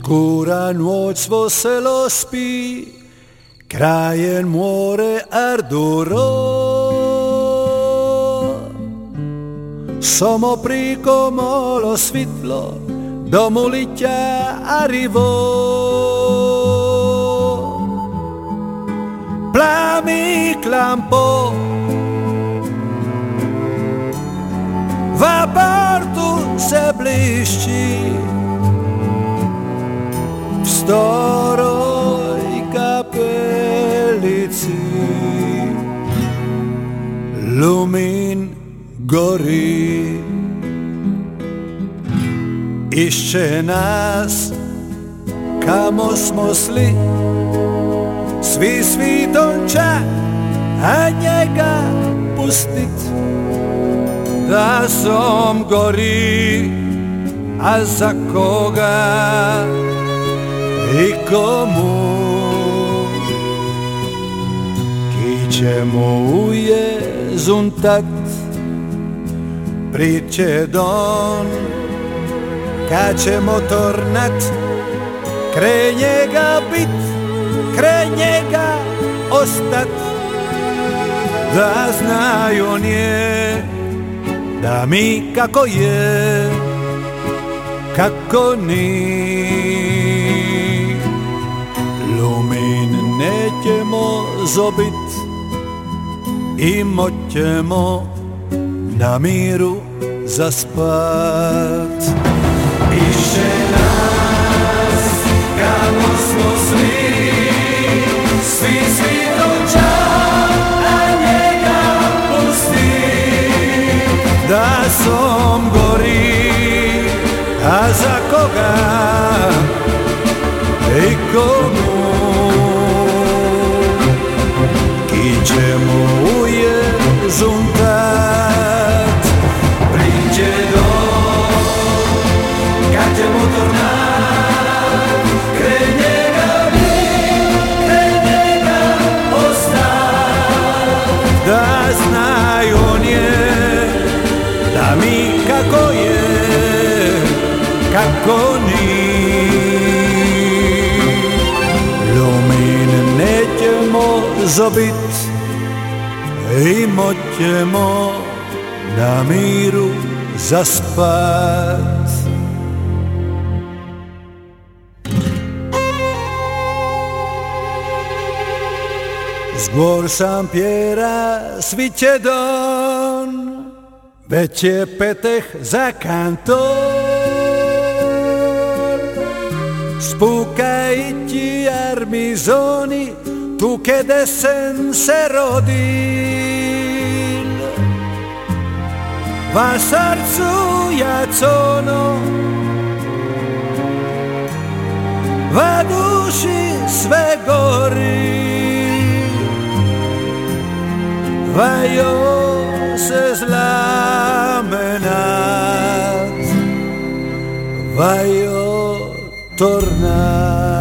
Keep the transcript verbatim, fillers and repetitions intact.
Škúra nôť svo selo spí, krajen more arduro. Somo prikomolo svitlo, domu liťa arrivo. Plamík lampo, v aportu se bliští, v staroj kapelici lumín gorí. Ešte nás, kamo smo sli, svi svitonča a njega pustit. Da som gori, a za koga i komu? Ki ćemo ujezuntat, priče don, kad ćemo tornat, kraj njega bit, kraj njega ostat. Da znaju on je, da mi kako je, kako ni. Lumin nećemo zobit i moćemo na miru zaspat. Iše nas, kamo smo svi, svi svitoča, a njega pusti. Da som gori, a za koga i komu? Ki ćemo ujezuntat, priđe don, kad ćemo tornat, kraj njega bit, kraj njega ostat. Da znaju on je, da mi kako je, kako ni. Lumin nećemo zobit i moćemo na miru zaspat. Zgor sam pjera sviće don, već je peteh za kantor. Spukajte armizoni, tu kede sen se rodil. Va srcu jacono, va duši sve gori. Va jo se zlamenat, va jo tornat.